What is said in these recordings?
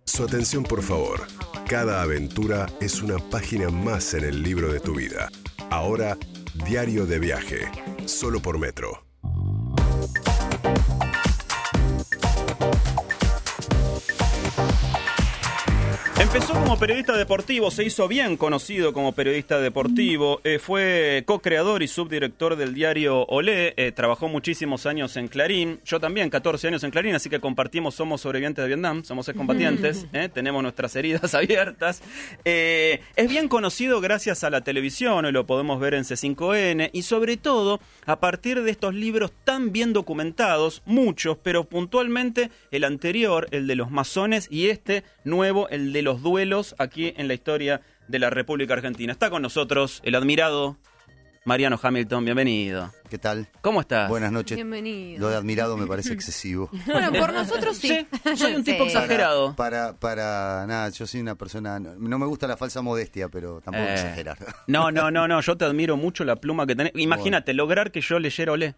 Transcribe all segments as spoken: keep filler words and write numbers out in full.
Su atención, por favor. Cada aventura es una página más en el libro de tu vida. Ahora, Diario de Viaje. Solo por Metro. Empezó como periodista deportivo, se hizo bien conocido como periodista deportivo, eh, fue co-creador y subdirector del diario Olé, eh, trabajó muchísimos años en Clarín, yo también, catorce años en Clarín, así que compartimos, somos sobrevivientes de Vietnam, somos excombatientes, eh, tenemos nuestras heridas abiertas. Eh, es bien conocido gracias a la televisión, hoy lo podemos ver en C cinco N, y sobre todo a partir de estos libros tan bien documentados, muchos, pero puntualmente el anterior, el de los masones, y este nuevo, el de los duelos aquí en la historia de la República Argentina. Está con nosotros el admirado Mariano Hamilton, bienvenido. ¿Qué tal? ¿Cómo estás? Buenas noches. Bienvenido. Lo de admirado me parece excesivo. Bueno, por nosotros sí. Sí, soy un tipo Sí. exagerado. Para, para, para, nada, yo soy una persona, no, no me gusta la falsa modestia, pero tampoco Eh, exagerar. No, no, no, no, yo te admiro mucho la pluma que tenés. Imagínate, Bueno. lograr que yo leyera Olé.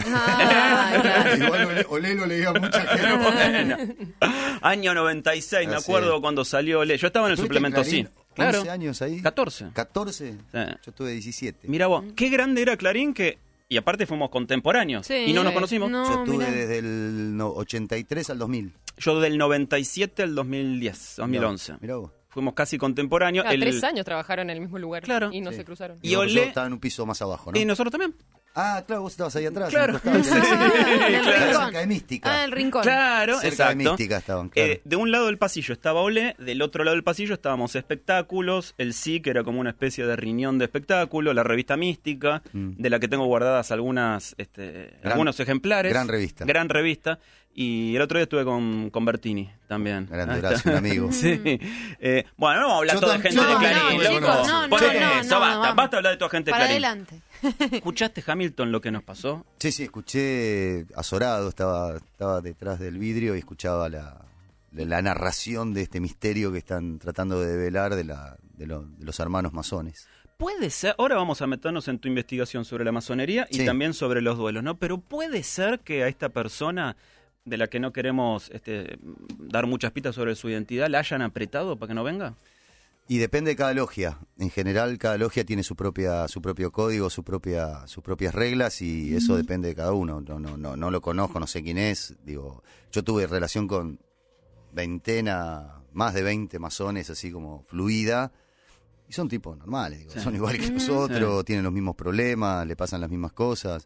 Ah, claro. Igual Olé, Olé lo leía mucha gente. Bueno. Año noventa y seis, me Así acuerdo es. cuando salió Olé. Yo estaba en el ¿Estuviste en suplemento, sí. Clarín? Claro. once años ahí. catorce. ¿catorce? Sí. Yo tuve diecisiete. Mira vos, qué grande era Clarín que... Y aparte fuimos contemporáneos. Sí. Y no nos conocimos. No. Yo estuve mirá. desde el no, ochenta y tres al dos mil. Yo del noventa y siete al dos mil diez, dos mil once. Mirá vos. Fuimos casi contemporáneos. Ah, El- tres años trabajaron en el mismo lugar Claro. y no Sí. se cruzaron. Y Y vos, Olé- yo estaba en un piso más abajo, ¿no? Y nosotros también. Ah, claro, vos estabas ahí atrás. Claro. en el costado. Sí. Ah, en el Claro. rincón. Cerca de Mística. Ah, el rincón. Claro, Cerca exacto. de Mística estaban, claro. Eh, de un lado del pasillo estaba Olé, del otro lado del pasillo estábamos Espectáculos, el Sí, que era como una especie de riñón de espectáculo, la revista Mística, Mm. de la que tengo guardadas algunas, este, Gran- algunos ejemplares. gran revista. Gran revista. Y el otro día estuve con, con Bertini también. Grande Ahí abrazo, está. un amigo. Sí. Eh, bueno, no vamos a hablar Yo todo de tam- gente yo de también Clarín. lo loco. conozco. No, no, Por no, eso, no, no, basta, vamos. basta hablar de tu gente de Para Clarín. adelante. ¿Escuchaste, Hamilton, lo que nos pasó? Sí, sí, escuché azorado, estaba, estaba detrás del vidrio y escuchaba la, la, la narración de este misterio que están tratando de develar de, la, de, lo- de los hermanos masones. Puede ser, ahora vamos a meternos en tu investigación sobre la masonería y Sí. también sobre los duelos, ¿no? Pero puede ser que a esta persona, de la que no queremos este, dar muchas pistas sobre su identidad, la hayan apretado para que no venga. Y depende de cada logia. En general, cada logia tiene su propia, su propio código, su propia, sus propias reglas y eso depende de cada uno. No, no, no, no lo conozco, no sé quién es. Digo, yo tuve relación con veintena, más de veinte masones, así como fluida. Y son tipos normales, digo, Sí. son iguales que nosotros, tienen los mismos problemas, le pasan las mismas cosas.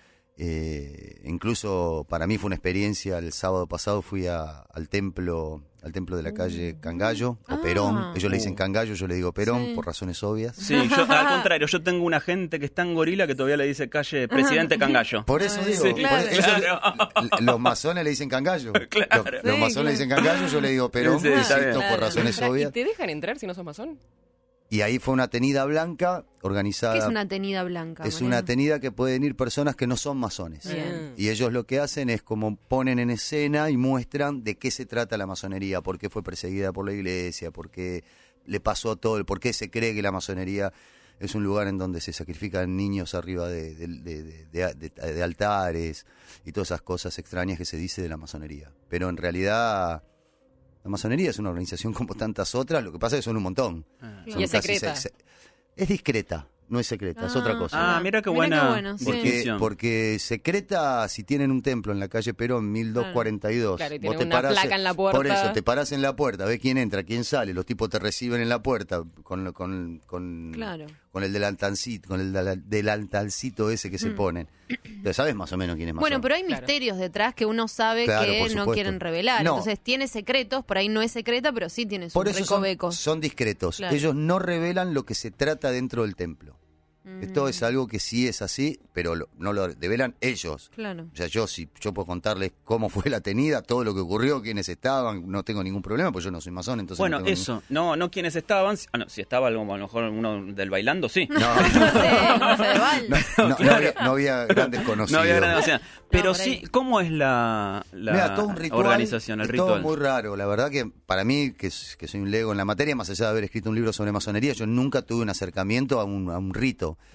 Eh, incluso para mí fue una experiencia, el sábado pasado fui a, al templo al templo de la calle Cangallo, o Ah. Perón, ellos le dicen Uh. Cangallo, yo le digo Perón, Sí. por razones obvias. Sí, yo al contrario, yo tengo una gente que está en Gorila que todavía le dice calle Presidente Cangallo. Por eso digo, Sí, por claro. eso le- Claro. los masones le dicen Cangallo. Claro. Los, los Sí, masones claro. le dicen Cangallo, yo le digo Perón, Sí, está bien. insisto, por Claro. razones Pará, ¿y obvias. te dejan entrar si no sos masón? Y ahí fue una tenida blanca organizada. ¿Qué es una tenida blanca? Es Mariano? una tenida que pueden ir personas que no son masones. Bien. Y ellos lo que hacen es como ponen en escena y muestran de qué se trata la masonería, por qué fue perseguida por la iglesia, por qué le pasó todo, por qué se cree que la masonería es un lugar en donde se sacrifican niños arriba de, de, de, de, de- de- de altares y todas esas cosas extrañas que se dice de la masonería. Pero en realidad la masonería es una organización como tantas otras, lo que pasa es que son un montón. Ah. Y Son es casi secreta. seis- es discreta, no es secreta, es Ah. otra cosa. Ah, mira qué Mirá buena qué bueno, sí. Porque, distinción. porque secreta, si tienen un templo en la calle Perón, mil doscientos cuarenta y dos, Claro, y vos tiene te una parás, placa en la puerta. por eso, te parás en la puerta, ves quién entra, quién sale, los tipos te reciben en la puerta con, con, con, Claro. con el delantalcito, con el dela- delantalcito ese que se Mm. ponen. Entonces, sabes más o menos quién es masón. Bueno, pero hay Claro. misterios detrás que uno sabe Claro, que por no supuesto. quieren revelar. No. Entonces tiene secretos, por ahí no es secreta, pero sí tiene sus Por eso son, recovecos. son discretos. Claro. Ellos no revelan lo que se trata dentro del templo. Mm. Esto es algo que sí es así, pero lo- no lo develan ellos. Claro. O sea, yo si yo puedo contarles cómo fue la tenida, todo lo que ocurrió, quiénes estaban, no tengo ningún problema, pues yo no soy masón, entonces Bueno, no tengo eso, no, no quienes estaban, ah, no, si estaba algo, a lo mejor uno del bailando, sí. ningún- No, No sé, no Fedeval. no, no, no había, no había grandes conocidos. No había gran negociación. Pero por ahí. sí, ¿cómo es la, la Mira, todo un ritual, organización, el es ritual? todo muy raro. La verdad que para mí, que, s- que soy un lego en la materia, más allá de haber escrito un libro sobre masonería, yo nunca tuve un acercamiento a un, a un rito.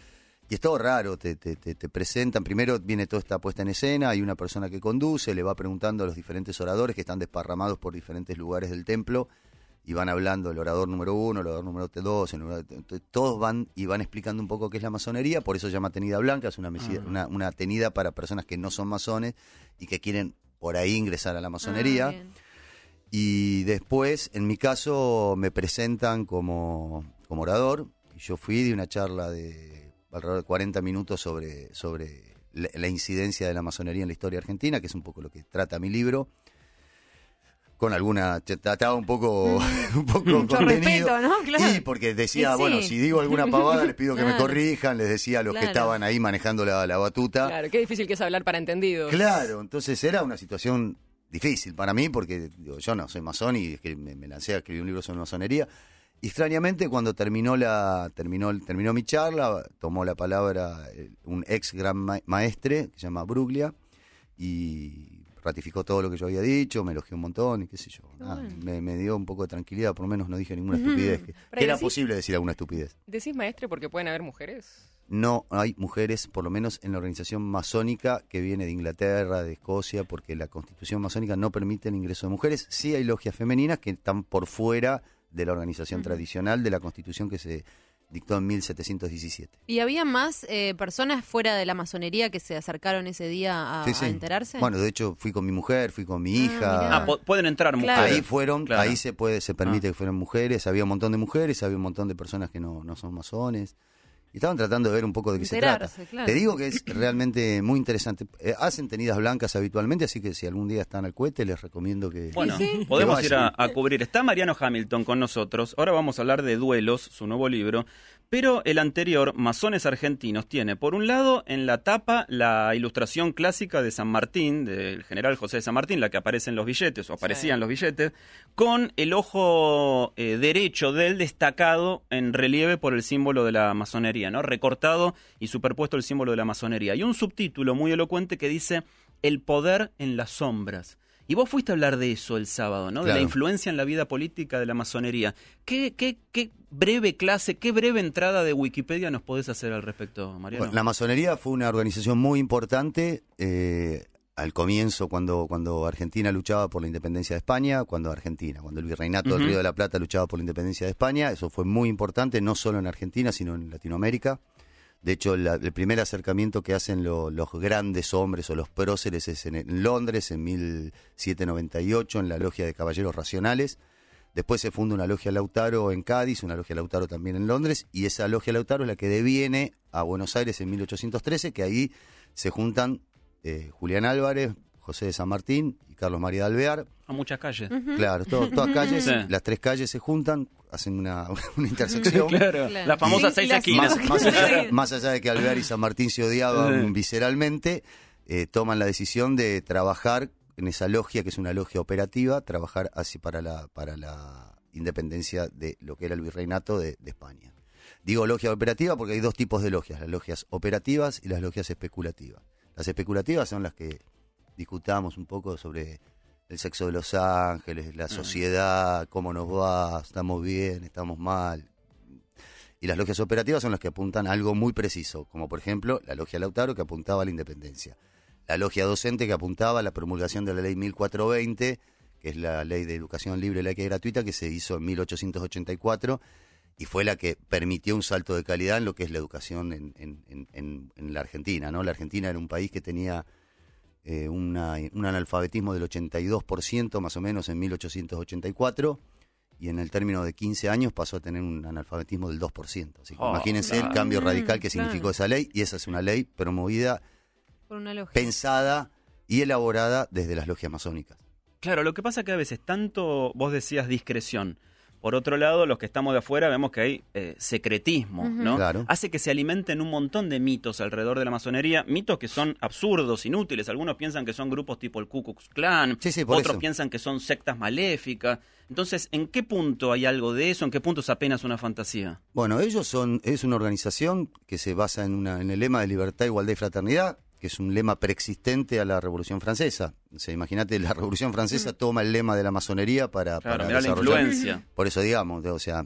Y es todo raro, te, te, te, te presentan, primero viene toda esta puesta en escena, hay una persona que conduce, le va preguntando a los diferentes oradores que están desparramados por diferentes lugares del templo, y van hablando el orador número uno, el orador número dos, el orador, todos van y van explicando un poco qué es la masonería, por eso se llama tenida blanca, es una, mesida, ah. una, una tenida para personas que no son masones y que quieren por ahí ingresar a la masonería. Ah, y después, en mi caso, me presentan como, como orador, y yo fui de una charla de alrededor de cuarenta minutos sobre, sobre la, la incidencia de la masonería en la historia argentina, que es un poco lo que trata mi libro. Con alguna, trataba un poco, un poco Mucho contenido. respeto, ¿no? Claro. Y porque decía, Sí, sí. bueno, si digo alguna pavada les pido que Claro. me corrijan, les decía a los Claro. que estaban ahí manejando la, la batuta. Claro, qué difícil que es hablar para entendidos. Claro, entonces era una situación difícil para mí porque digo, yo no soy masón y es que me, me lancé a escribir un libro sobre masonería. Y extrañamente cuando terminó la terminó terminó mi charla, tomó la palabra un ex gran ma- maestre que se llama Bruglia y ratificó todo lo que yo había dicho, me elogió un montón y qué sé yo. Nada, Bueno. me, me dio un poco de tranquilidad, por lo menos no dije ninguna estupidez. Que, que era decís- posible decir alguna estupidez. ¿Decís maestre porque pueden haber mujeres? No hay mujeres, por lo menos en la organización masónica que viene de Inglaterra, de Escocia, porque la constitución masónica no permite el ingreso de mujeres. Sí hay logias femeninas que están por fuera de la organización uh-huh. tradicional de la constitución que se dictó en mil setecientos diecisiete. ¿Y había más eh, personas fuera de la masonería que se acercaron ese día a, sí, sí. a enterarse? Bueno, de hecho fui con mi mujer, fui con mi hija. Ah, ah po- pueden entrar mujeres. Claro. Ahí fueron, Claro. ahí se puede, se permite Ah. que fueran mujeres, había un montón de mujeres, había un montón de personas que no, no son masones. Y estaban tratando de ver un poco de qué se Enterarse, trata. claro. Te digo que es realmente muy interesante. Eh, hacen tenidas blancas habitualmente, así que si algún día están al cohete, les recomiendo que... Bueno, Sí. podemos que ir a, vayan. a cubrir. Está Mariano Hamilton con nosotros. Ahora vamos a hablar de Duelos, su nuevo libro. Pero el anterior, Masones Argentinos, tiene, por un lado, en la tapa la ilustración clásica de San Martín, del general José de San Martín, la que aparece en los billetes, o aparecía Sí. en los billetes, con el ojo eh, derecho de él destacado en relieve por el símbolo de la masonería, ¿no? Recortado y superpuesto el símbolo de la masonería. Y un subtítulo muy elocuente que dice, El poder en las sombras. Y vos fuiste a hablar de eso el sábado, ¿no? Claro. De la influencia en la vida política de la masonería. ¿Qué, qué, qué breve clase, qué breve entrada de Wikipedia nos podés hacer al respecto, Mariano? Bueno, la masonería fue una organización muy importante eh, al comienzo, cuando, cuando Argentina luchaba por la independencia de España, cuando Argentina, cuando el virreinato Uh-huh. del Río de la Plata luchaba por la independencia de España, eso fue muy importante, no solo en Argentina, sino en Latinoamérica. De hecho, la, el primer acercamiento que hacen lo, los grandes hombres o los próceres es en, en Londres, en mil setecientos noventa y ocho, en la Logia de Caballeros Racionales. Después se funda una Logia Lautaro en Cádiz, una Logia Lautaro también en Londres, y esa Logia Lautaro es la que deviene a Buenos Aires en mil ochocientos trece, que ahí se juntan eh, Julián Álvarez, José de San Martín y Carlos María de Alvear. A muchas calles. Ujú. Claro, todo- todas calles, Sí. las tres calles se juntan, hacen una, una intersección. Claro, Claro. las famosas Sí, seis las- esquinas. Más, más allá, Sí. más allá de que Alvear y San Martín se odiaban Sí. visceralmente, eh, toman la decisión de trabajar en esa logia, que es una logia operativa, trabajar así para la, para la independencia de lo que era el virreinato de, de España. Digo logia operativa porque hay dos tipos de logias, las logias operativas y las logias especulativas. Las especulativas son las que discutamos un poco sobre el sexo de los ángeles, la sociedad, cómo nos va, estamos bien, estamos mal. Y las logias operativas son las que apuntan a algo muy preciso, como por ejemplo la logia Lautaro, que apuntaba a la independencia. La logia docente, que apuntaba a la promulgación de la ley mil cuatrocientos veinte, que es la ley de educación libre, laica y gratuita, que se hizo en mil ochocientos ochenta y cuatro y fue la que permitió un salto de calidad en lo que es la educación en, en, en, en, en la Argentina, ¿no? La Argentina era un país que tenía eh, una, un analfabetismo del ochenta y dos por ciento más o menos en mil ochocientos ochenta y cuatro, y en el término de quince años pasó a tener un analfabetismo del dos por ciento. Así que Oh, imagínense claro. el cambio radical que Mm, significó claro. esa ley, y esa es una ley promovida, Por una logia. pensada y elaborada desde las logias masónicas. Claro, lo que pasa que a veces tanto vos decías discreción. Por otro lado, los que estamos de afuera vemos que hay eh, secretismo, Ujú. ¿no? Claro. Hace que se alimenten un montón de mitos alrededor de la masonería, mitos que son absurdos, inútiles. Algunos piensan que son grupos tipo el Ku Klux Klan, Sí, sí, por otros eso. piensan que son sectas maléficas. Entonces, ¿en qué punto hay algo de eso? ¿En qué punto es apenas una fantasía? Bueno, ellos son, es una organización que se basa en, una, en el lema de libertad, igualdad y fraternidad, que es un lema preexistente a la Revolución Francesa. O sea, imagínate, la Revolución Francesa toma el lema de la masonería para, Claro, para mirá la desarrollar. influencia. Por eso digamos, o sea,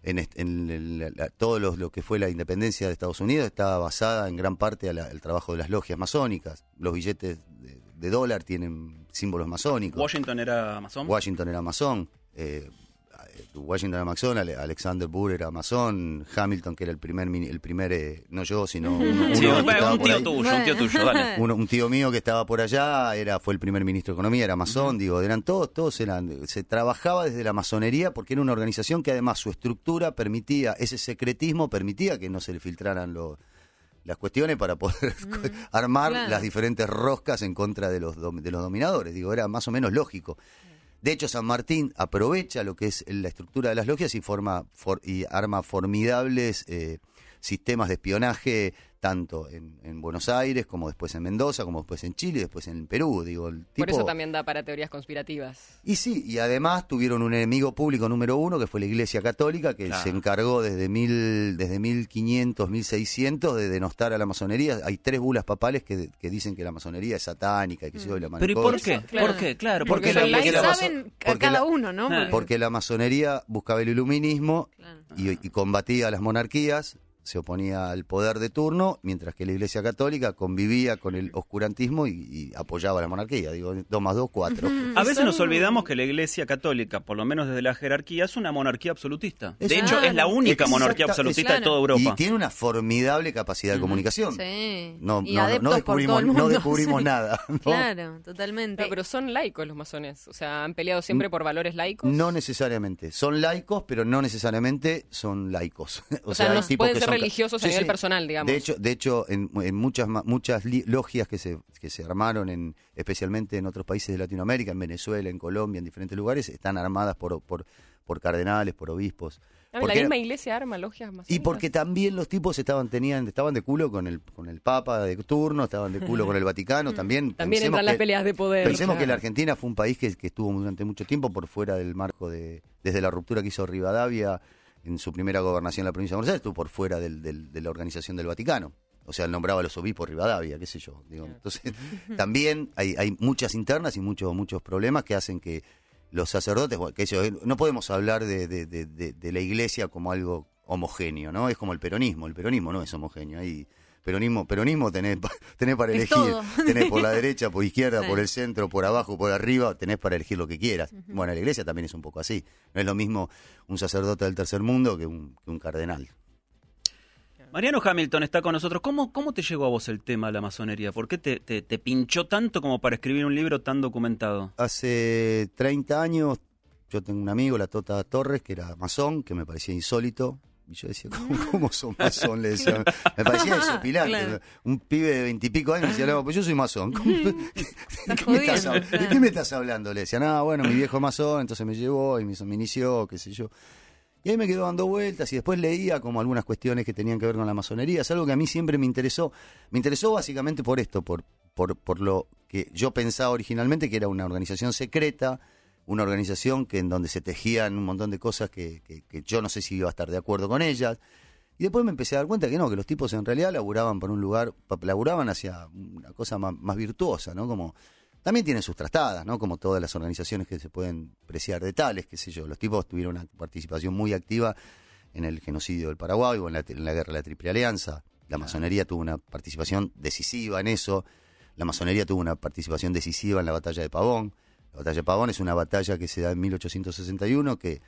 en, en, en la, la, todo lo, lo que fue la independencia de Estados Unidos estaba basada en gran parte al trabajo de las logias masónicas. Los billetes de, de dólar tienen símbolos masónicos. ¿Washington era masón? Washington era masón. Eh, Washington era masón, Alexander Burr era masón, Hamilton, que era el primer, el primer eh, no yo, sino uno, sí, uno un, que estaba un por tío ahí. tuyo, un tío tuyo, dale. Uno, un tío mío que estaba por allá, era fue el primer ministro de Economía, era masón, uh-huh. digo, eran todos, todos eran, se trabajaba desde la masonería porque era una organización que además su estructura permitía, ese secretismo permitía que no se le filtraran los las cuestiones para poder mm, armar claro. las diferentes roscas en contra de los, de los dominadores, digo, era más o menos lógico. De hecho, San Martín aprovecha lo que es la estructura de las logias y forma for, y arma formidables eh, sistemas de espionaje, tanto en, en Buenos Aires, como después en Mendoza, como después en Chile, después en Perú. Digo, el tipo... Por eso también da para teorías conspirativas. Y sí, y además tuvieron un enemigo público número uno, que fue la Iglesia Católica, que claro. se encargó desde mil, desde mil quinientos, mil seiscientos de denostar a la masonería. Hay tres bulas papales que, que dicen que la masonería es satánica y que mm. se yo, la manejó. ¿Pero y por qué? Claro. ¿Por qué? Claro, porque, porque, la, porque la saben a cada la, uno, ¿no? Porque... porque la masonería buscaba el iluminismo claro. y, y combatía a las monarquías, se oponía al poder de turno, mientras que la Iglesia Católica convivía con el oscurantismo y, y apoyaba a la monarquía. Digo, dos más dos, cuatro. A veces nos olvidamos que la Iglesia Católica, por lo menos desde la jerarquía, es una monarquía absolutista. De hecho, es la única monarquía absolutista claro. de toda Europa. Y tiene una formidable capacidad de comunicación. Sí. No, no, no, no descubrimos, no descubrimos sí. nada. ¿no? Claro, totalmente. No, pero son laicos los masones. O sea, han peleado siempre por valores laicos. No necesariamente. Son laicos, pero no necesariamente son laicos. O, o sea, sea no pueden ser religiosos sí, a nivel sí. personal, digamos. De hecho, de hecho en, en muchas muchas li, logias que se que se armaron, en especialmente en otros países de Latinoamérica, en Venezuela, en Colombia, en diferentes lugares, están armadas por por, por cardenales, por obispos. Ah, la misma iglesia arma logias masónicas. Y porque también los tipos estaban tenían estaban de culo con el con el Papa de turno, estaban de culo con el Vaticano, también. También entran las peleas de poder. Pensemos claro. que la Argentina fue un país que, que estuvo durante mucho tiempo por fuera del marco de desde la ruptura que hizo Rivadavia en su primera gobernación en la provincia de Buenos Aires, estuvo por fuera del, del, de la organización del Vaticano. O sea, él nombraba a los obispos Rivadavia, qué sé yo. Digo. Entonces, también hay, hay muchas internas y muchos muchos problemas que hacen que los sacerdotes, que ellos, no podemos hablar de, de, de, de, de la iglesia como algo homogéneo, ¿no? Es como el peronismo, el peronismo no es homogéneo. Hay peronismo, peronismo tenés, tenés para elegir, tenés por la derecha, por izquierda, sí. por el centro, por abajo, por arriba, tenés para elegir lo que quieras. Uh-huh. Bueno, la iglesia también es un poco así. No es lo mismo un sacerdote del tercer mundo que un, que un cardenal. Mariano Hamilton está con nosotros. ¿Cómo, cómo te llegó a vos el tema de la masonería? ¿Por qué te, te, te pinchó tanto como para escribir un libro tan documentado? Hace treinta años yo tengo un amigo, la Tota Torres, que era masón, que me parecía insólito. Y yo decía, ¿cómo, cómo sos masón? Le decía, me parecía desopilante. Claro. Un pibe de veintipico años decía, no, pues yo soy masón. ¿De qué, me estás, ¿De qué me estás hablando? Le decía, no, bueno, mi viejo masón, entonces me llevó y me, me inició, qué sé yo. Y ahí me quedó dando vueltas y después leía como algunas cuestiones que tenían que ver con la masonería. Es algo que a mí siempre me interesó. Me interesó básicamente por esto, por, por, por lo que yo pensaba originalmente, que era una organización secreta, una organización que en donde se tejían un montón de cosas que, que, que yo no sé si iba a estar de acuerdo con ellas. Y después me empecé a dar cuenta que no, que los tipos en realidad laburaban por un lugar, laburaban hacia una cosa más, más virtuosa, ¿no? Como también tienen sus trastadas, ¿no? Como todas las organizaciones que se pueden preciar de tales, qué sé yo. Los tipos tuvieron una participación muy activa en el genocidio del Paraguay o en la, en la guerra de la Triple Alianza. La masonería tuvo una participación decisiva en eso. La masonería tuvo una participación decisiva en la batalla de Pavón. La batalla de Pavón es una batalla que se da en mil ochocientos sesenta y uno que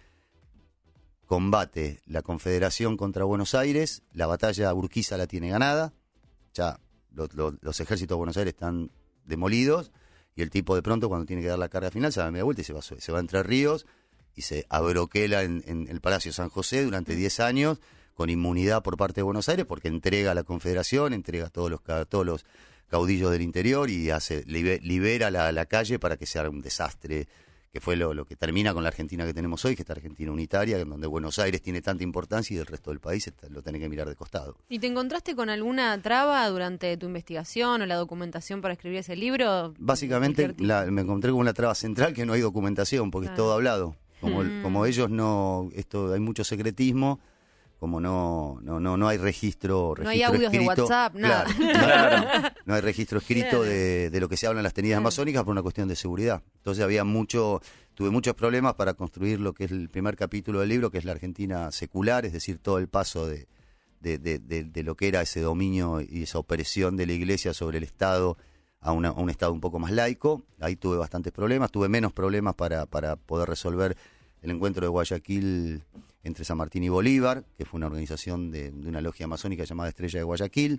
combate la Confederación contra Buenos Aires. La batalla Urquiza la tiene ganada. Ya lo, lo, los ejércitos de Buenos Aires están demolidos. Y el tipo de pronto, cuando tiene que dar la carga final, se da media vuelta y se va, se va a Entre Ríos y se abroquela en, en el Palacio San José durante diez años con inmunidad por parte de Buenos Aires porque entrega a la Confederación, entrega a todos los, a todos los caudillos del interior y hace libera la, la calle para que sea un desastre, que fue lo, lo que termina con la Argentina que tenemos hoy, que esta Argentina unitaria, en donde Buenos Aires tiene tanta importancia y el resto del país está, lo tiene que mirar de costado. ¿Y te encontraste con alguna traba durante tu investigación o la documentación para escribir ese libro? Básicamente la, me encontré con una traba central que no hay documentación, porque claro. es todo hablado. Como, mm. como ellos no, esto hay mucho secretismo, como no no no no hay registro, registro No hay audios de escrito, WhatsApp, nada. Claro, no, no hay registro escrito Claro. de, de lo que se habla en las tenidas Claro. amazónicas por una cuestión de seguridad. Entonces había mucho, tuve muchos problemas para construir lo que es el primer capítulo del libro, que es la Argentina secular, es decir, todo el paso de, de, de, de, de lo que era ese dominio y esa opresión de la Iglesia sobre el Estado a, una, a un Estado un poco más laico. Ahí tuve bastantes problemas, tuve menos problemas para, para poder resolver el encuentro de Guayaquil entre San Martín y Bolívar, que fue una organización de, de una logia amazónica llamada Estrella de Guayaquil,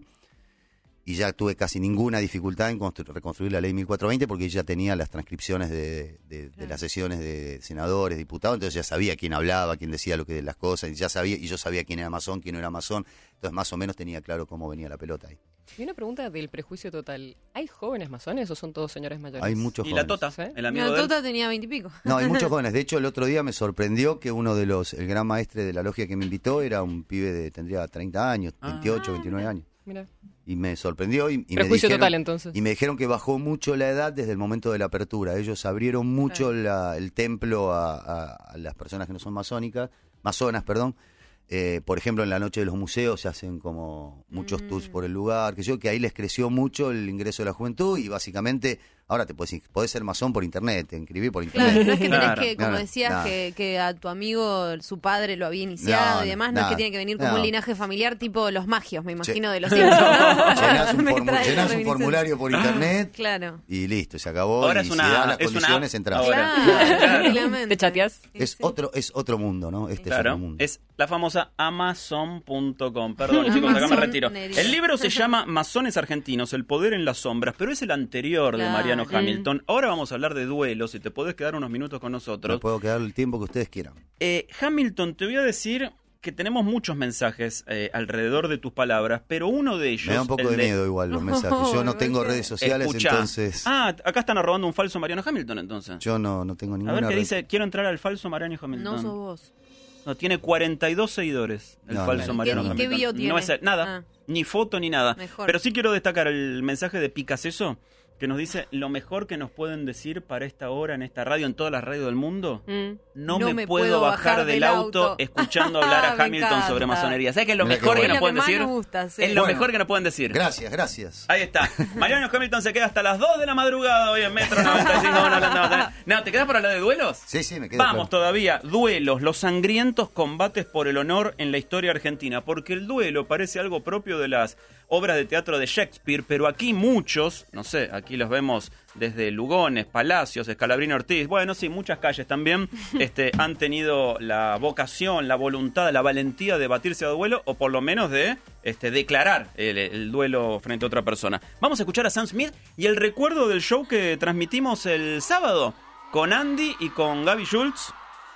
y ya tuve casi ninguna dificultad en constru- reconstruir la ley mil cuatrocientos veinte porque ya tenía las transcripciones de, de, de las sesiones de senadores, diputados, entonces ya sabía quién hablaba, quién decía lo que de las cosas, y ya sabía, y yo sabía quién era masón, quién no era masón, entonces más o menos tenía claro cómo venía la pelota ahí. Y una pregunta del prejuicio total. ¿Hay jóvenes masones o son todos señores mayores? Hay muchos Y jóvenes. la Tota, ¿Sí? el amigo La de él. Tota tenía veintipico. No, hay muchos jóvenes. De hecho, el otro día me sorprendió que uno de los, el gran maestre de la logia que me invitó era un pibe de, tendría treinta años, veintiocho, veintinueve años. Mira. Y me sorprendió y, y me Prejuicio dijeron, total, entonces. y me dijeron que bajó mucho la edad desde el momento de la apertura. Ellos abrieron mucho la- el templo a, a- a las personas que no son masónicas, masonas, perdón. Eh, por ejemplo, en la noche de los museos se hacen como muchos Mm. tours por el lugar, que yo que ahí les creció mucho el ingreso de la juventud y básicamente ahora te puedes podés ser masón por internet, te inscribir por Claro, internet. no es que tenés Claro. que, como No, no, decías, nada. que, que a tu amigo, su padre lo había iniciado No, y demás, no, nada. es que tiene que venir como No. un linaje familiar tipo los magios, me imagino, Sí. de los Simpsons. ¿no? Llenás un, Me formu- trae llenás un reminiscencia. formulario por internet Claro. y listo, se acabó. Ahora y es si una- dan las es una condiciones, app entras. ahora. Claro, Claro. tranquilamente. ¿Te chateás? Sí, Es sí. otro, es otro mundo, ¿no? Este es Claro, otro mundo. es la famosa amazon punto com. Perdón, chicos, acá me retiro. Amazonería. El libro se llama Masones Argentinos, el poder en las sombras, pero es el anterior de Claro. Mariano Hamilton. Ahora vamos a hablar de duelos, si te podés quedar unos minutos con Me nosotros. puedo quedar el tiempo que ustedes quieran. Eh, Hamilton, te voy a decir que tenemos muchos mensajes eh, alrededor de tus palabras, pero uno de ellos... Me da un poco el de miedo igual los mensajes. Yo no tengo ¿por qué? redes sociales, Escuchá. entonces Ah, acá están arrobando un falso Mariano Hamilton, entonces. yo no, no tengo A ninguna ver qué red. dice, quiero entrar al falso Mariano Hamilton. No sos vos. No, tiene cuarenta y dos seguidores el No, falso no. Mariano ¿Y qué- y qué Hamilton. bio tiene? No es nada, Ah. ni foto ni nada. Mejor. Pero sí quiero destacar el mensaje de Picasso, que nos dice lo mejor que nos pueden decir para esta hora en esta radio, en todas las radios del mundo. Mm. No, me, puedo bajar del auto, escuchando hablar a Me Hamilton encanta. sobre masonería. ¿Sabes qué es lo Mirá qué mejor que bueno. nos Es lo pueden que más decir? nos gusta, sí. Es lo Bueno. mejor que nos pueden decir. Gracias, gracias. Ahí está. Mariano Hamilton se queda hasta las dos de la madrugada hoy en Metro noventa y cinco. No, no, no, no. No, ¿te quedas para hablar de duelos? Sí, sí, me quedo. Vamos claro. todavía, duelos, los sangrientos combates por el honor en la historia argentina, porque el duelo parece algo propio de las obras de teatro de Shakespeare, pero aquí muchos, no sé, aquí los vemos desde Lugones, Palacios, Scalabrini Ortiz, bueno, sí, muchas calles también este, han tenido la vocación, la voluntad, la valentía de batirse a duelo, o por lo menos de este, declarar el, el duelo frente a otra persona. Vamos a escuchar a Sam Smith y el recuerdo del show que transmitimos el sábado con Andy y con Gaby Schultz.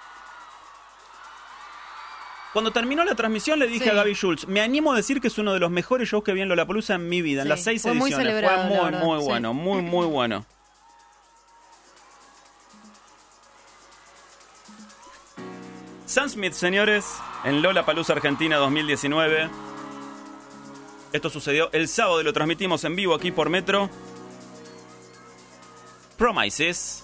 Cuando terminó la transmisión le dije Sí. a Gaby Schultz, me animo a decir que es uno de los mejores shows que vi en Lollapalooza en mi vida, en Sí, las seis fue muy ediciones. celebrado, fue la muy, verdad, muy sí. bueno, muy, muy bueno. Sam Smith, señores, en Lollapalooza Argentina dos mil diecinueve. Esto sucedió el sábado y lo transmitimos en vivo aquí por Metro. Promises.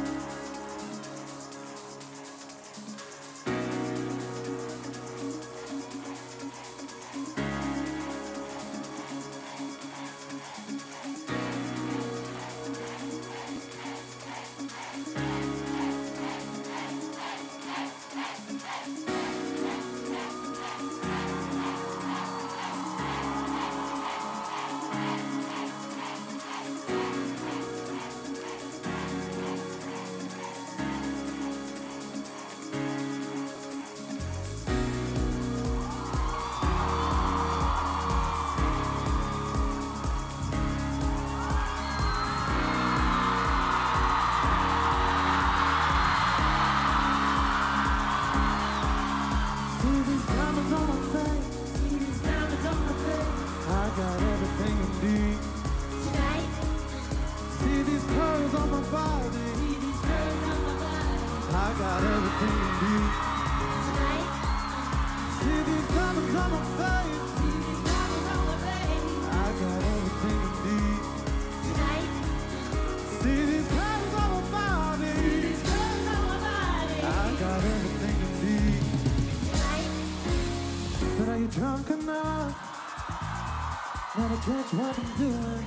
See these diamonds on my face. See these diamonds on my face. I got everything you need. Tonight. See these curves on my body. See these curves on my body. I got everything you need. Tonight. See these diamonds on my face. See these diamonds on my face. I got everything you need. Tonight. See these curves on my body. See these curves on my body. I got everything you need. you drunk enough now to catch what I'm doing?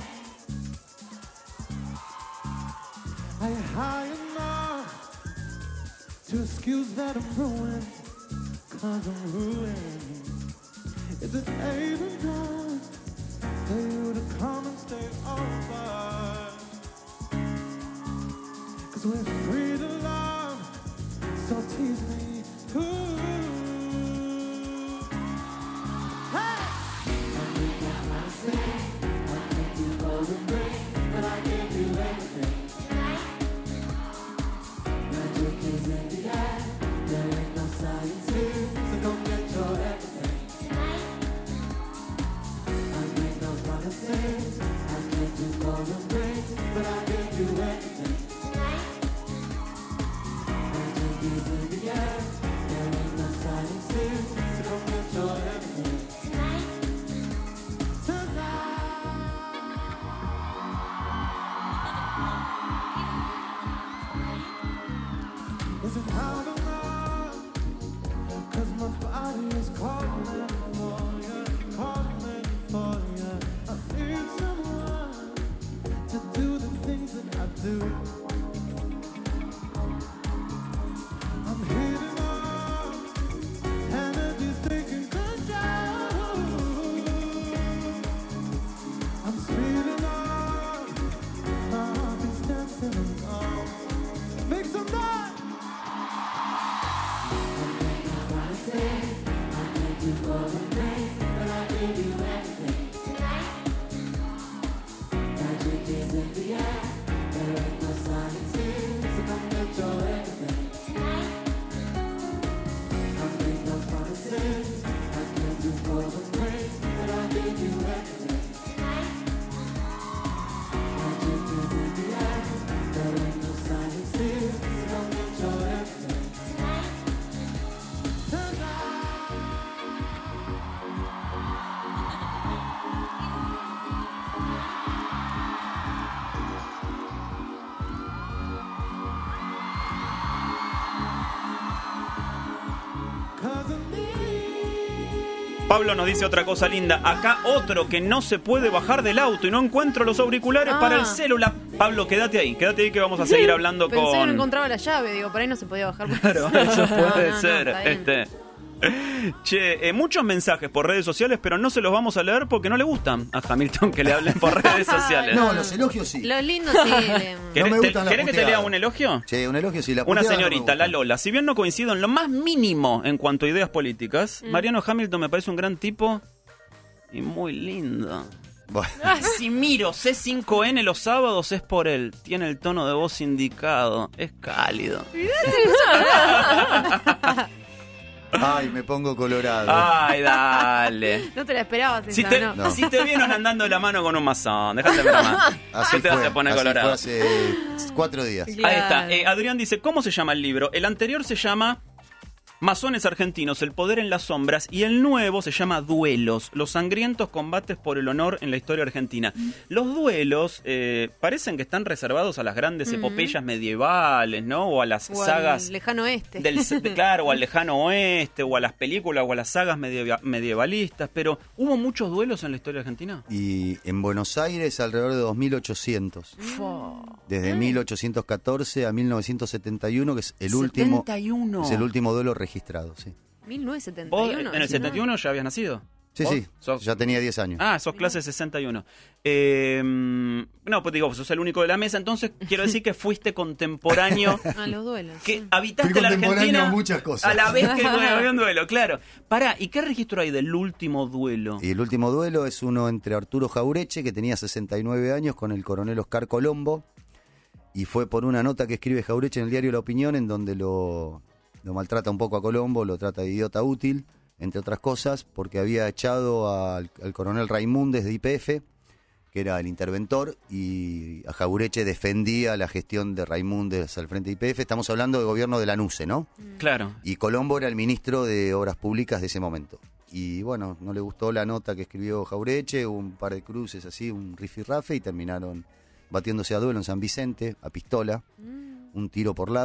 Are you high enough to excuse that I'm ruined? Cause I'm ruined. Is it even time for you to come and stay over? Cause we're free to love, so tease me too. Hey! I think I'm gonna say I can't do golden rain, but I gave you everything. Magic is in the air, there ain't no science here, so don't get your everything. I make no promises, I can't do golden rain, but I gave you everything. Magic is in the air, there ain't no science here, so don't get your everything. Is it hard enough? Cause my body is calling for you, calling for you. I need someone to do the things that I do. I'm heating up, energy's taking control. I'm speeding up, my heart is dancing along. Make some noise! Pablo nos dice otra cosa linda. Acá otro que no se puede bajar del auto y no encuentro los auriculares Ah. para el celular. Pablo, quédate ahí, quédate ahí que vamos a seguir hablando Pensé con... que no encontraba la llave, digo, por ahí no se podía bajar. Claro, eso puede No, no, no, ser. está bien. este. Che, eh, muchos mensajes por redes sociales, pero no se los vamos a leer porque no le gustan a Hamilton que le hablen por redes sociales. No, los elogios sí. Los lindos sí. le- ¿Querés, no me te- gustan las ¿querés que te lea puteadas. un elogio? Che, un elogio sí. La Una puteada no me señorita, gusta. la Lola. Si bien no coincido en lo más mínimo en cuanto a ideas políticas, Mm. Mariano Hamilton me parece un gran tipo y muy lindo. Bueno, Si miro C cinco N los sábados es por él. Tiene el tono de voz indicado. Es cálido. ay, me pongo colorado. Ay, dale. No te la esperabas esa, Si te, ¿no? No. si te vieron andando de la mano con un mazón, dejate ver más. Así ¿Qué te vas fue, a poner así colorado? fue hace cuatro días. Claro. Ahí está. Eh, Adrián dice, ¿cómo se llama el libro? El anterior se llama Masones Argentinos, el poder en las sombras, y el nuevo se llama Duelos, los sangrientos combates por el honor en la historia argentina. Los duelos eh, parecen que están reservados a las grandes epopeyas medievales, ¿no? O a las O al sagas... lejano oeste. Del, de- claro, o al lejano oeste, o a las películas, o a las sagas medieva- medievalistas, pero ¿hubo muchos duelos en la historia argentina? Y en Buenos Aires alrededor de dos mil ochocientos. Desde mil ochocientos catorce a mil novecientos setenta y uno, que es el último setenta y uno. es el último duelo registrado, sí. mil novecientos setenta ¿Vos y uno. en el setenta y uno ya habías nacido? Sí, ¿Vos? sí, ¿Sos- ya tenía diez años. Ah, sos clase sesenta y uno. Eh, no, pues digo, vos sos el único de la mesa, entonces quiero decir que fuiste contemporáneo, A los duelos. que sí. habitaste Fui la contemporáneo Argentina a muchas cosas. a la vez que bueno, había un duelo, claro. Pará, ¿y qué registro hay del último duelo? Y el último duelo es uno entre Arturo Jaureche, que tenía sesenta y nueve años, con el coronel Oscar Colombo, y fue por una nota que escribe Jaureche en el diario La Opinión, en donde lo, lo maltrata un poco a Colombo, lo trata de idiota útil, entre otras cosas, porque había echado al, al coronel Raimúndez de I P F, que era el interventor, y a Jaureche defendía la gestión de Raimúndez al frente de I P F. Estamos hablando del gobierno de Lanuse, ¿no? Claro. Y Colombo era el ministro de Obras Públicas de ese momento. Y bueno, no le gustó la nota que escribió Jaureche, hubo un par de cruces así, un rifirrafe, y terminaron batiéndose a duelo en San Vicente, a pistola, un tiro por lado.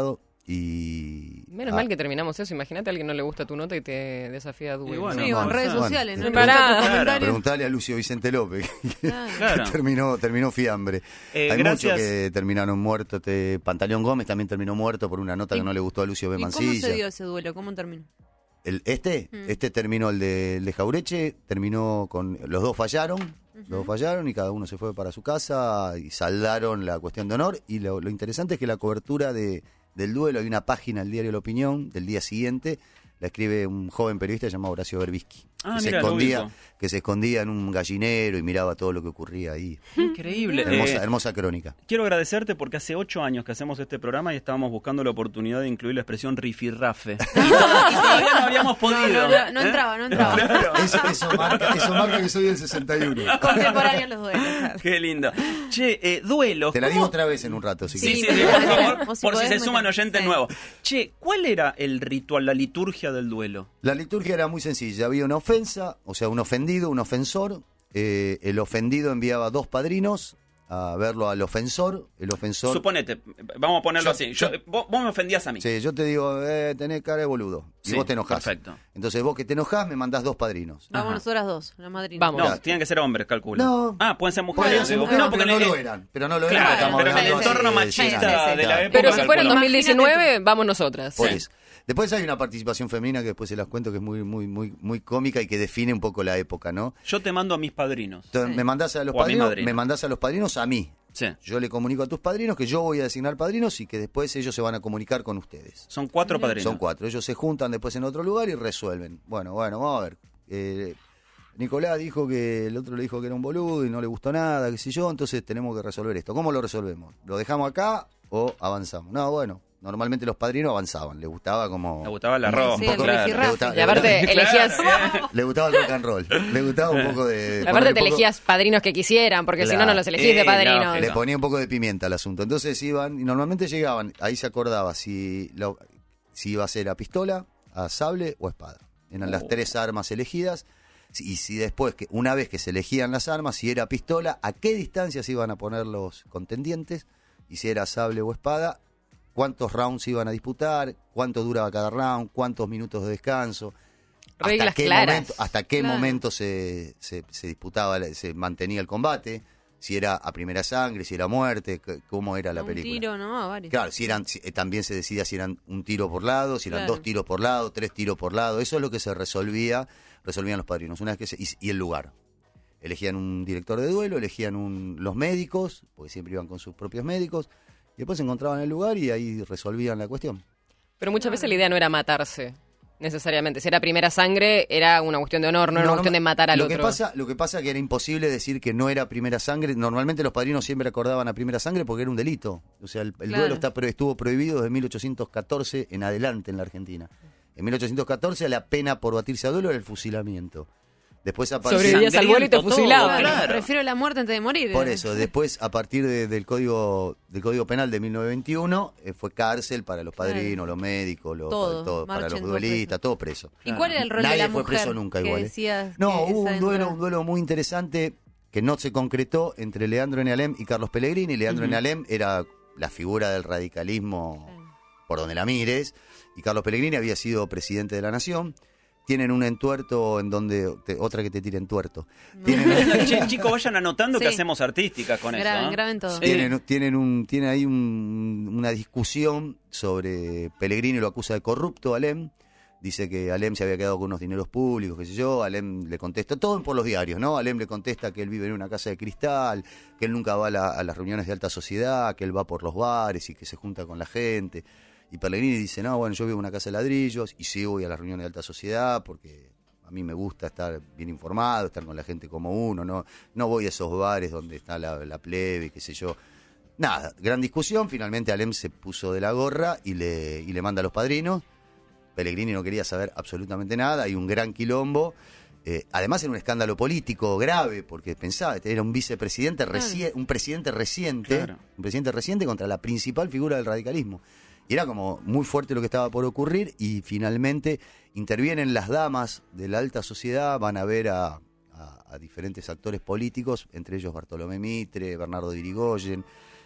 y... Menos ah, mal que terminamos eso. Imagínate a alguien no le gusta tu nota y te desafía a duelo. Y bueno, Sí, no, o en no, redes bueno. sociales, ¿no? Bueno, Le gustan tus claro. comentarios. Preguntale a Lucio Vicente López, que, Claro. que terminó, terminó fiambre. Eh, Hay gracias. muchos que terminaron muertos. Te, Pantaleón Gómez también terminó muerto por una nota ¿Y- que no le gustó a Lucio B. ¿Y cómo Mancilla. se dio ese duelo? ¿Cómo terminó? El, este, Mm. este terminó el de, el de Jaureche, terminó con, los dos fallaron, los dos fallaron y cada uno se fue para su casa y saldaron la cuestión de honor. Y lo, lo interesante es que la cobertura de, del duelo, hay una página del diario La Opinión del día siguiente, la escribe un joven periodista llamado Horacio Berbisky. Ah, que, se mira, lo escondía, ubico. que se escondía en un gallinero y miraba todo lo que ocurría ahí. Increíble. Hermosa, Eh, hermosa crónica. Quiero agradecerte porque hace ocho años que hacemos este programa y estábamos buscando la oportunidad de incluir la expresión rifirrafe. Y, to- y todavía no habíamos podido. No, no, no ¿Eh? entraba, no entraba. Claro. Eso, eso, marca, eso marca que soy del sesenta y uno. Contemporáneos los duelos. claro. Qué lindo. Che, eh, duelos. Te la ¿cómo- digo otra vez en un rato, si Sí, sí, querés. sí, por favor, O si por si podés se meter- suman oyentes sí. nuevos. Che, ¿cuál era el ritual, la liturgia del duelo? La liturgia era muy sencilla. Había una ofensa, o sea, un ofendido, un ofensor. Eh, el ofendido enviaba dos padrinos a verlo al ofensor. El ofensor... Suponete, vamos a ponerlo Yo- así. Yo- yo- vos, vos me ofendías a mí. Sí, yo te digo, eh, tenés cara de boludo. Y Sí, vos te enojás. perfecto. Entonces vos que te enojás me mandás dos padrinos. Vamos Ajá. nosotras dos, la madrina. Vamos. No, Claro. tienen que ser hombres, calculo. No. Ah, pueden ser mujeres. Podrían ser digo. mujeres, no, porque pero no en- lo eran. Pero no lo Claro, eran. estamos pero en el hablando de- entorno de- machista sí, sí, de la claro. época. Pero si fuera en calculo. dos mil diecinueve, vamos nosotras. Por Sí. eso. Después hay una participación femenina que después se las cuento que es muy, muy, muy, muy cómica y que define un poco la época, ¿no? Yo te mando a mis padrinos. Entonces, Sí. me mandás a los O a mi padrinos, madrina. me mandás a los padrinos a mí. Sí. Yo le comunico a tus padrinos que yo voy a designar padrinos y que después ellos se van a comunicar con ustedes. Son cuatro padrinos. Son cuatro. Ellos se juntan después en otro lugar y resuelven. Bueno, bueno, vamos a ver. Eh, Nicolás dijo que el otro le dijo que era un boludo y no le gustó nada, qué sé yo, entonces tenemos que resolver esto. ¿Cómo lo resolvemos? ¿Lo dejamos acá o avanzamos? No, bueno, normalmente los padrinos avanzaban. Les gustaba como... Me gustaba la ropa, Sí, el claro. rifirrafe. Le gustaba- Y aparte le- elegías, Le gustaba el rock and roll. Le gustaba un poco de... aparte ponerle te poco- elegías padrinos que quisieran, porque si no, Claro. no los elegís de Eh, padrino. no, Le ponía un poco de pimienta al asunto. Entonces iban, y normalmente llegaban, ahí se acordaba si, lo- si iba a ser a pistola, a sable o a espada. Eran las Oh. tres armas elegidas. Si- Y si después, que una vez que se elegían las armas, si era pistola, a qué distancia se iban a poner los contendientes, y si era sable o espada, cuántos rounds se iban a disputar, cuánto duraba cada round, cuántos minutos de descanso. Reglas hasta qué claras. momento, hasta qué Claro. momento se, se, se disputaba, la- se mantenía el combate, si era a primera sangre, si era muerte, c- cómo era la un película. tiro, ¿no? A varios. Claro, si eran, si- eh, también se decía si eran un tiro por lado, si eran Claro. dos tiros por lado, tres tiros por lado. Eso es lo que se resolvía, resolvían los padrinos. Una vez que se, y, y el lugar. Elegían un director de duelo, elegían un, los médicos, porque siempre iban con sus propios médicos, y después se encontraban en el lugar y ahí resolvían la cuestión. Pero muchas veces la idea no era matarse, necesariamente. Si era primera sangre, era una cuestión de honor, no era una Norma- cuestión de matar al lo otro. Que pasa, lo que pasa que era imposible decir que no era primera sangre. Normalmente los padrinos siempre acordaban a primera sangre porque era un delito. O sea, el, el Claro. duelo está, pro- estuvo prohibido desde mil ochocientos catorce en adelante en la Argentina. En mil ochocientos catorce la pena por batirse a duelo era el fusilamiento. Después apareció... Sobrevivías al vuelo y te Sangriento todo, fusilaban. claro. Prefiero la muerte antes de morir. Por eso, después a partir de- del código del código penal de mil novecientos veintiuno eh, fue cárcel para los padrinos, Claro. los médicos, los, Todo, todo, para los marchen todos duelistas, todo preso. ¿Y cuál era el rol Nadie de la fue mujer? preso nunca que igual, ¿eh? decías No, que hubo esa un duelo, entrada- un duelo muy interesante que no se concretó entre Leandro N. Alem y Carlos Pellegrini. Leandro Ujú. N. Alem era la figura del radicalismo por donde la mires, y Carlos Pellegrini había sido presidente de la Nación. Tienen un entuerto en donde, te- otra que te tire entuerto. Tienen, Che, chicos, vayan anotando que Sí. hacemos artísticas con Graben, eso. ¿eh? graben todo. Sí. tienen, tienen, un, tienen ahí un- una discusión sobre Pellegrini, lo acusa de corrupto Alem. Dice que Alem se había quedado con unos dineros públicos, qué sé yo. Alem le contesta, todo por los diarios, ¿no? Alem le contesta que él vive en una casa de cristal, que él nunca va a, la- a las reuniones de alta sociedad, que él va por los bares y que se junta con la gente. Y Pellegrini dice, no, bueno, yo vivo en una casa de ladrillos y sí voy a las reuniones de alta sociedad porque a mí me gusta estar bien informado, estar con la gente como uno, no, no voy a esos bares donde está la, la plebe, qué sé yo. Nada, gran discusión, finalmente Alem se puso de la gorra y le, y le manda a los padrinos. Pellegrini no quería saber absolutamente nada, hay un gran quilombo. Eh, además era un escándalo político grave, porque pensaba, era un vicepresidente, reci- un presidente reciente, Claro. un presidente reciente contra la principal figura del radicalismo. Y era como muy fuerte lo que estaba por ocurrir y finalmente intervienen las damas de la alta sociedad, van a ver a, a- a diferentes actores políticos, entre ellos Bartolomé Mitre, Bernardo de Irigoyen,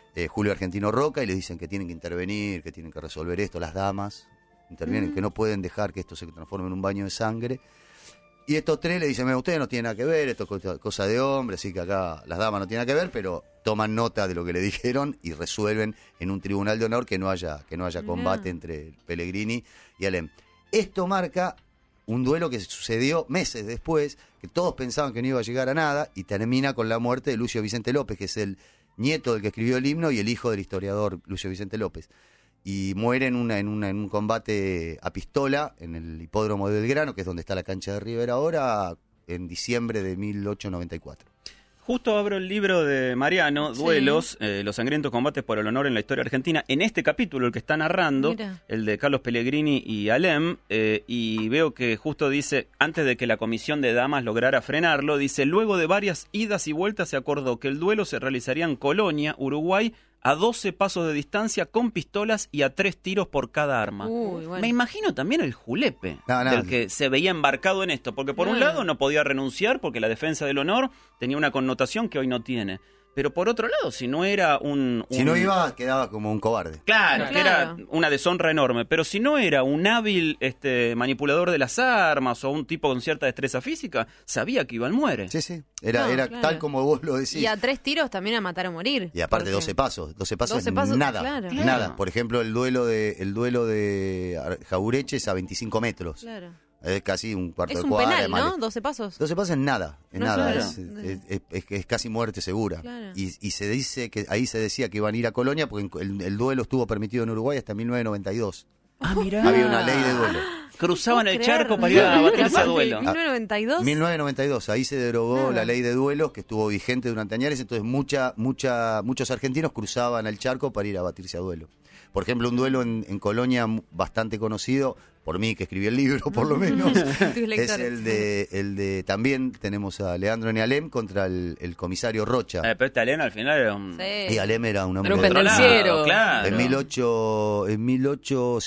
eh, Julio Argentino Roca y le dicen que tienen que intervenir, que tienen que resolver esto, las damas intervienen, mm. que no pueden dejar que esto se transforme en un baño de sangre. Y estos tres le dicen, mira, ustedes no tienen nada que ver, esto es cosa de hombre, así que acá las damas no tienen nada que ver, pero toman nota de lo que le dijeron y resuelven en un tribunal de honor que no haya, que no haya combate yeah. entre Pellegrini y Alem. Esto marca un duelo que sucedió meses después, que todos pensaban que no iba a llegar a nada, y termina con la muerte de Lucio Vicente López, que es el nieto del que escribió el himno y el hijo del historiador Lucio Vicente López. Y muere en, una, en, una, en un combate a pistola en el hipódromo de Belgrano, que es donde está la cancha de River ahora, en diciembre de mil ochocientos noventa y cuatro. Justo abro el libro de Mariano, sí. Duelos, eh, los sangrientos combates por el honor en la historia argentina. En este capítulo, el que está narrando, Mira. el de Carlos Pellegrini y Alem, eh, y veo que justo dice, antes de que la comisión de damas lograra frenarlo, dice, luego de varias idas y vueltas se acordó que el duelo se realizaría en Colonia, Uruguay, a doce pasos de distancia, con pistolas y a tres tiros por cada arma. Uy, bueno. Me imagino también el julepe no, no, del que se veía embarcado en esto, porque por no. un lado no podía renunciar porque la defensa del honor tenía una connotación que hoy no tiene. Pero por otro lado, si no era un... un... Si no iba, quedaba como un cobarde. Claro, claro, que era una deshonra enorme. Pero si no era un hábil este, manipulador de las armas o un tipo con cierta destreza física, sabía que iba al muere. Sí, sí. Era, no, era claro. tal como vos lo decís. Y a tres tiros también a matar o morir. Y aparte porque... doce pasos. doce pasos, doce pasos nada. Claro. Nada. Claro. Por ejemplo, el duelo de el duelo de Jaureche es a veinticinco metros. Claro. Es casi un cuarto Es de un cuadra. penal, de ¿no? doce pasos. doce pasos es nada, es No, nada, claro. es, es, es, es, es casi muerte segura. Claro. Y, y se dice que ahí se decía que iban a ir a Colonia porque el, el duelo estuvo permitido en Uruguay hasta mil novecientos noventa y dos. Ah, mirá. Había una ley de duelo. Cruzaban el creer. charco para ir a batirse a Aparte, duelo. mil novecientos noventa y dos. mil novecientos noventa y dos, ahí se derogó Nada. la ley de duelos que estuvo vigente durante años, entonces mucha, mucha, muchos argentinos cruzaban el charco para ir a batirse a duelo. Por ejemplo, un duelo en, en Colonia bastante conocido, por mí que escribí el libro por lo menos, es el de, el de, también tenemos a Leandro Alem contra el, el comisario Rocha. Eh, pero este Alem al final era un... Sí. Y Alem era un hombre... Era un pendenciero. Claro. En mil ochocientos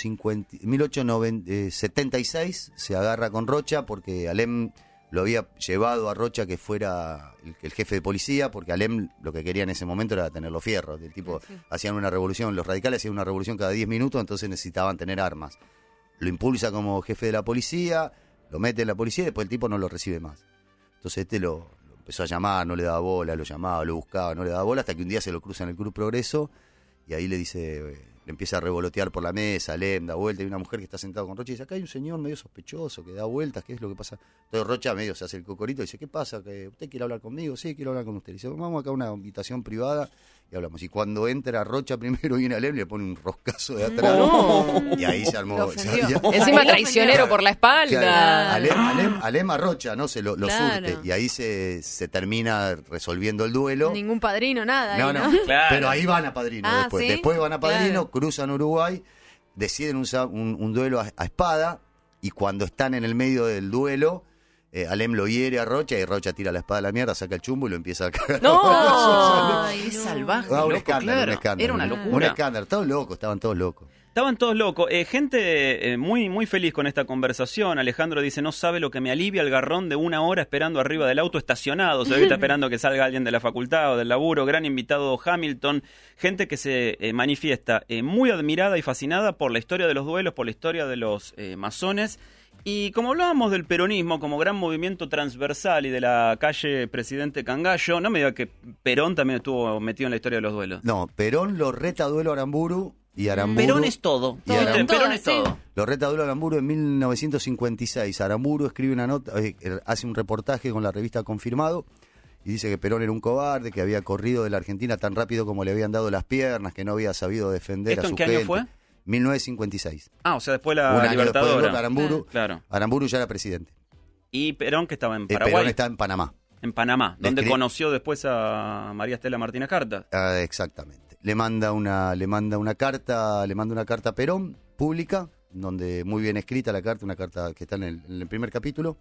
setenta y seis se agarra con Rocha porque Alem lo había llevado a Rocha que fuera el, el jefe de policía, porque Alem lo que quería en ese momento era tener los fierros. Del tipo, sí. hacían una revolución, los radicales hacían una revolución cada diez minutos, entonces necesitaban tener armas. Lo impulsa como jefe de la policía, lo mete en la policía y después el tipo no lo recibe más. Entonces este lo, lo empezó a llamar, no le daba bola, lo llamaba, lo buscaba, no le daba bola, hasta que un día se lo cruza en el Club Progreso y ahí le dice... Eh, le empieza a revolotear por la mesa, Alem da vuelta, y una mujer que está sentada con Rocha y dice, acá hay un señor medio sospechoso que da vueltas, ¿qué es lo que pasa? Entonces Rocha medio se hace el cocorito y dice, ¿qué pasa? ¿Que ¿Usted quiere hablar conmigo? Sí, quiero hablar con usted. Y dice, vamos acá a una habitación privada y hablamos. Y cuando entra Rocha primero viene Alem, le pone un roscazo de atrás. No. Y ahí se armó. Lo o sea, ofendió. ya- Encima traicionero por la espalda. Claro, Alem, Alem, Alem a Rocha, ¿no? Se lo, lo Claro. surte. Y ahí se, se termina resolviendo el duelo. Ningún padrino, nada. No, ahí, no, Claro. pero ahí van a Padrino Ah, después. ¿sí? Después van a Padrino, Claro. cruzan Uruguay, deciden un, sa- un, un duelo a, a espada, y cuando están en el medio del duelo, eh, Alem lo hiere a Rocha, y Rocha tira la espada a la mierda, saca el chumbo y lo empieza a cagar. ¡No! Ay, Qué no. salvaje, Ah, un loco, escándalo, claro. un escándalo. Era una Un locura. escándalo, todos locos, estaban todos locos. Estaban todos locos. Eh, gente eh, muy muy feliz con esta conversación. Alejandro dice, no sabe lo que me alivia el garrón de una hora esperando arriba del auto estacionado. Se ve que está esperando que salga alguien de la facultad o del laburo. Gran invitado Hamilton. Gente que se eh, manifiesta eh, muy admirada y fascinada por la historia de los duelos, por la historia de los eh, masones. Y como hablábamos del peronismo como gran movimiento transversal y de la calle Presidente Cangallo, no me diga que Perón también estuvo metido en la historia de los duelos. No, Perón lo reta a duelo a Aramburu, y Aramburu... Perón es todo. Y Aram- ¿Viste? Perón Todo, es sí. todo. Lo reta a duelo a Aramburu en mil novecientos cincuenta y seis. Aramburu escribe una nota, eh, hace un reportaje con la revista Confirmado y dice que Perón era un cobarde, que había corrido de la Argentina tan rápido como le habían dado las piernas, que no había sabido defender ¿Esto a su en qué gente. año fue? mil novecientos cincuenta y seis. Ah, o sea, después la Un año después de Libertadora. Aramburu, Claro. Aramburu ya era presidente. Y Perón, que estaba en Eh, Paraguay, Perón está en Panamá. en Panamá, Le donde escri- conoció después a María Estela Martínez Carta. Ah, exactamente. Le manda una, le manda una carta, le manda una carta a Perón, pública, donde muy bien escrita la carta, una carta que está en el, en el primer capítulo,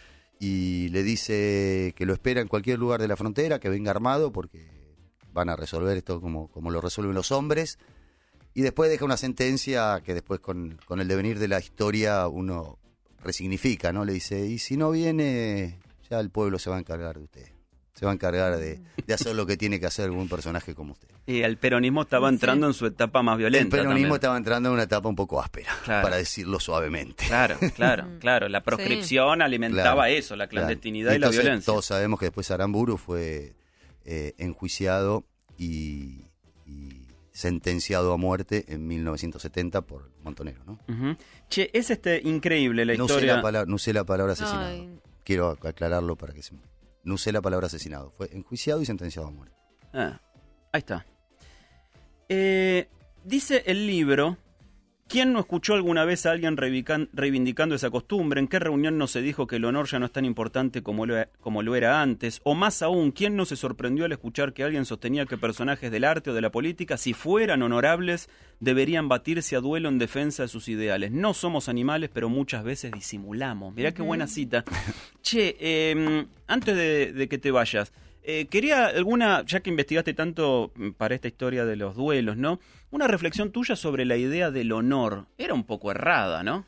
y le dice que lo espera en cualquier lugar de la frontera, que venga armado, porque van a resolver esto como, como lo resuelven los hombres. Y después deja una sentencia que después con, con el devenir de la historia uno resignifica, ¿no? Le dice, y si no viene, ya el pueblo se va a encargar de usted. se va a encargar de, de hacer lo que tiene que hacer un personaje como usted. Y el peronismo estaba entrando en su etapa más violenta. El peronismo también. estaba entrando en una etapa un poco áspera, Claro. para decirlo suavemente. Claro, claro, claro. La proscripción alimentaba Claro, eso, la claro. clandestinidad y Entonces, la violencia. Todos sabemos que después Aramburu fue eh, enjuiciado y, y sentenciado a muerte en mil novecientos setenta por Montonero, ¿no? Ujú. Che, es este increíble la No usé historia. la, palabra, no usé la palabra asesinado. Ay. Quiero aclararlo para que se... No usé la palabra asesinado. Fue enjuiciado y sentenciado a muerte. Ah, ahí está. Eh, dice el libro, ¿quién no escuchó alguna vez a alguien reivindican- reivindicando esa costumbre? ¿En qué reunión no se dijo que el honor ya no es tan importante como lo, como lo era antes? O más aún, ¿quién no se sorprendió al escuchar que alguien sostenía que personajes del arte o de la política, si fueran honorables, deberían batirse a duelo en defensa de sus ideales? No somos animales, pero muchas veces disimulamos. Mirá qué buena cita. Che, eh, antes de, de que te vayas, eh, quería alguna, ya que investigaste tanto para esta historia de los duelos, ¿no? Una reflexión tuya sobre la idea del honor. Era un poco errada, ¿no?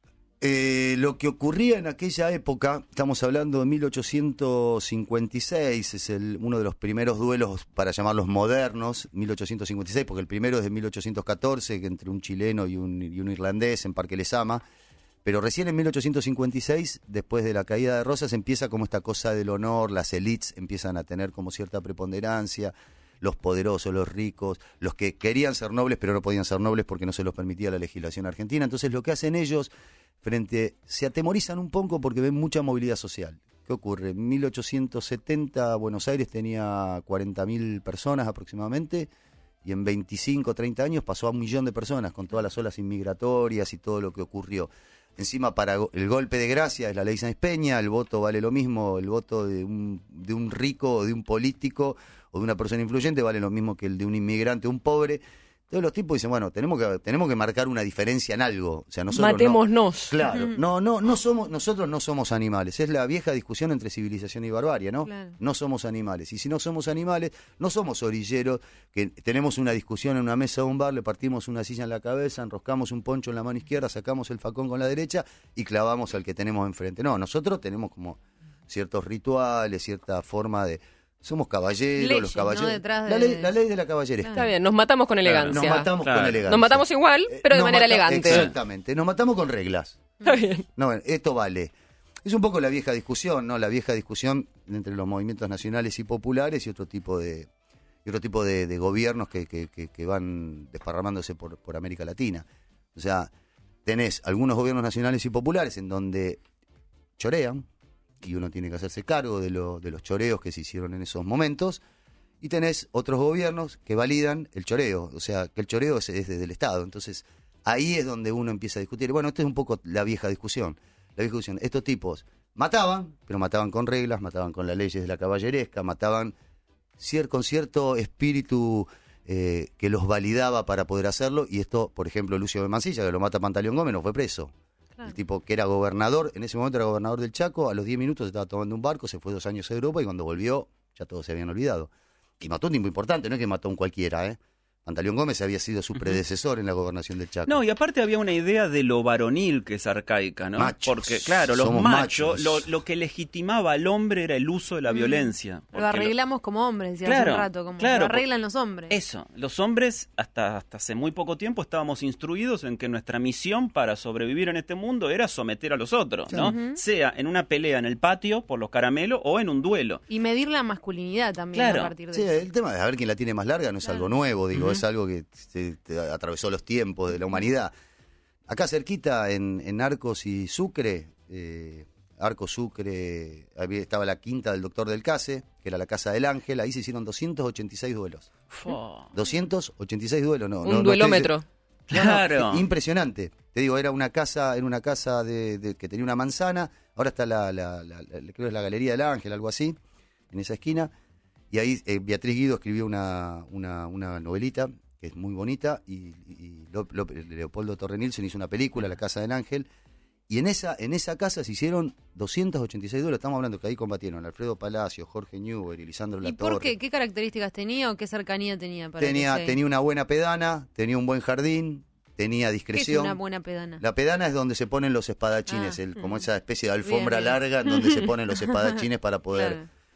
Eh, lo que ocurría en aquella época, estamos hablando de mil ochocientos cincuenta y seis, es el, uno de los primeros duelos, para llamarlos modernos, mil ochocientos cincuenta y seis, porque el primero es de mil ochocientos catorce, que entre un chileno y un, y un irlandés en Parque Lezama, pero recién en mil ochocientos cincuenta y seis, después de la caída de Rosas, empieza como esta cosa del honor, las élites empiezan a tener como cierta preponderancia, los poderosos, los ricos, los que querían ser nobles pero no podían ser nobles porque no se los permitía la legislación argentina. Entonces lo que hacen ellos, frente se atemorizan un poco porque ven mucha movilidad social. ¿Qué ocurre? En mil ochocientos setenta Buenos Aires tenía cuarenta mil personas aproximadamente y en veinticinco, treinta años pasó a un millón de personas con todas las olas inmigratorias y todo lo que ocurrió. Encima, para el golpe de gracia es la ley Sáenz Peña, el voto vale lo mismo, el voto de un, de un rico o de un político o de una persona influyente vale lo mismo que el de un inmigrante o un pobre. Entonces los tipos dicen, bueno, tenemos que tenemos que marcar una diferencia en algo. O sea, nosotros Matémonos. No, claro, no, no, no somos, nosotros no somos animales. Es la vieja discusión entre civilización y barbarie, ¿no? Claro. No somos animales. Y si no somos animales, no somos orilleros, que tenemos una discusión en una mesa de un bar, le partimos una silla en la cabeza, enroscamos un poncho en la mano izquierda, sacamos el facón con la derecha y clavamos al que tenemos enfrente. No, nosotros tenemos como ciertos rituales, cierta forma de... Somos caballeros, Leyes, los caballeros. ¿no? Detrás de- la, ley, la ley de la caballeresca. Está bien, nos matamos con elegancia. Nos matamos Claro. con elegancia. Nos matamos igual, Eh, pero de nos manera mata- elegante. Exactamente, nos matamos con reglas. Está bien. No, bueno, esto vale. Es un poco la vieja discusión, ¿no? La vieja discusión entre los movimientos nacionales y populares y otro tipo de y otro tipo de, de gobiernos que, que, que, que van desparramándose por, por América Latina. O sea, tenés algunos gobiernos nacionales y populares en donde chorean, y uno tiene que hacerse cargo de, lo, de los choreos que se hicieron en esos momentos, y tenés otros gobiernos que validan el choreo, o sea, que el choreo es, es desde el Estado. Entonces, ahí es donde uno empieza a discutir. Bueno, esta es un poco la vieja discusión. La vieja discusión. Estos tipos mataban, pero mataban con reglas, mataban con las leyes de la caballeresca, mataban cier- con cierto espíritu eh, que los validaba para poder hacerlo, y esto, por ejemplo, Lucio de Mansilla, que lo mata Pantaleón Gómez, no fue preso. Claro. El tipo que era gobernador, en ese momento era gobernador del Chaco, a los diez minutos estaba tomando un barco, se fue dos años a Europa y cuando volvió ya todos se habían olvidado. Y mató un tipo importante, no es que mató a un cualquiera, ¿eh? Pantaleón Gómez había sido su predecesor en la gobernación del Chaco. No, y aparte había una idea de lo varonil que es arcaica, ¿no? Machos. Porque, claro, los Somos machos, machos. Lo, lo que legitimaba al hombre era el uso de la Mm. violencia. Lo Porque lo- arreglamos como hombres, decía hace Claro, un rato, como claro, lo arreglan los hombres. Eso, los hombres hasta, hasta hace muy poco tiempo estábamos instruidos en que nuestra misión para sobrevivir en este mundo era someter a los otros, ¿no? Ujú. Sea en una pelea en el patio por los caramelos o en un duelo. Y medir la masculinidad también Claro. a partir de Sí, eso. el tema de a ver quién la tiene más larga no es Claro. algo nuevo, digo, Ujú. es algo que se- te atravesó los tiempos de la humanidad. Acá cerquita, en, en Arcos y Sucre, eh, Arcos, Sucre, había- estaba la quinta del doctor del Case, que era la Casa del Ángel, ahí se hicieron doscientos ochenta y seis duelos. Fua. doscientos ochenta y seis duelos, no. Un no- no duelómetro. estoy- No, no, Claro. impresionante. Te digo, era una casa, era una casa de, de- que tenía una manzana, ahora está la, la- la- la- creo que es la Galería del Ángel, algo así, en esa esquina, y ahí eh, Beatriz Guido escribió una, una, una novelita que es muy bonita, y, y Lo- Lo- Leopoldo Torrenilson hizo una película, La Casa del Ángel, y en esa, en esa casa se hicieron doscientos ochenta y seis duelos. Estamos hablando que ahí combatieron Alfredo Palacio, Jorge Newbery, y Lisandro ¿Y Latorre. por qué? ¿Qué características tenía o qué cercanía tenía? Para Tenía, que se- tenía una buena pedana, tenía un buen jardín, tenía ¿Qué es discreción. una buena pedana? La pedana es donde se ponen los espadachines, Ah, el, como mm. esa especie de alfombra Bien, bien. larga en donde se ponen los espadachines para poder... Claro.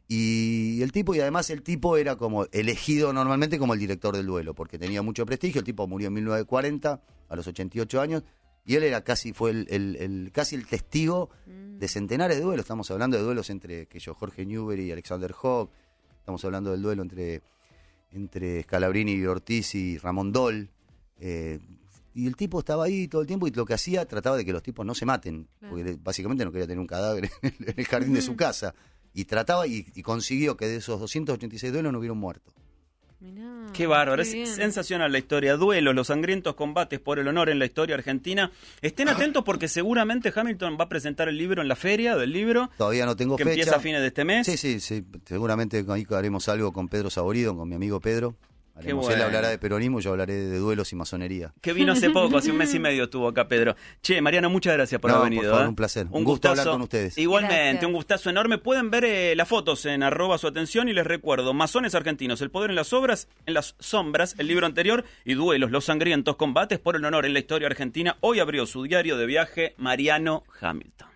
Y el tipo, y además el tipo era como elegido normalmente como el director del duelo, porque tenía mucho prestigio. El tipo murió en mil novecientos cuarenta, a los ochenta y ocho años, y él era casi, fue el, el, el casi el testigo de centenares de duelos. Estamos hablando de duelos entre que yo, Jorge Newbery y Alexander Hawk. Estamos hablando del duelo entre, entre Scalabrini y Ortiz y Ramón Doll. Eh, y el tipo estaba ahí todo el tiempo, y lo que hacía, trataba de que los tipos no se maten, claro, porque básicamente no quería tener un cadáver en el jardín de su casa. Y trataba y, y consiguió que de esos doscientos ochenta y seis duelos no hubiera un muerto. Mirá, qué bárbaro, qué es bien. sensacional la historia. Duelos, los sangrientos combates por el honor en la historia argentina. Estén atentos porque seguramente Hamilton va a presentar el libro en la feria del libro. Todavía no tengo que fecha. Que empieza a fines de este mes. Sí, sí, sí. Seguramente ahí haremos algo con Pedro Saborido, con mi amigo Pedro. Haremos, bueno. Él hablará de peronismo, yo hablaré de duelos y masonería. Que vino hace poco, hace un mes y medio estuvo acá Pedro. Che, Mariano, muchas gracias por No, haber venido. por favor, ¿eh? un placer. Un, Un gusto gustazo. hablar con ustedes. Igualmente, Gracias. un gustazo enorme. Pueden ver eh, las fotos en arroba su atención y les recuerdo, Masones Argentinos, el poder en las obras, en las sombras, el libro anterior, y Duelos, los sangrientos combates por el honor en la historia argentina. Hoy abrió su diario de viaje Mariano Hamilton.